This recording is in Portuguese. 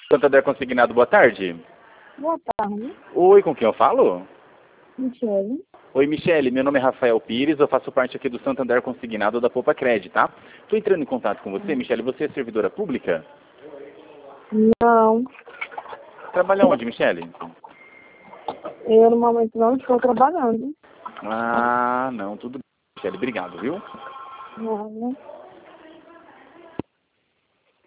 Santander Consignado, boa tarde. Boa tarde, Oi, com quem eu falo? Michele. Oi, Michele, meu nome é Rafael Pires, eu faço parte aqui do Santander Consignado da Poupa Cred, tá? Tô entrando em contato com você, Michele, você é servidora pública? Não, Trabalha onde, Michele? eu no momento não estou trabalhando. Ah, não, tudo bem, Michele, obrigado, viu? Não, né?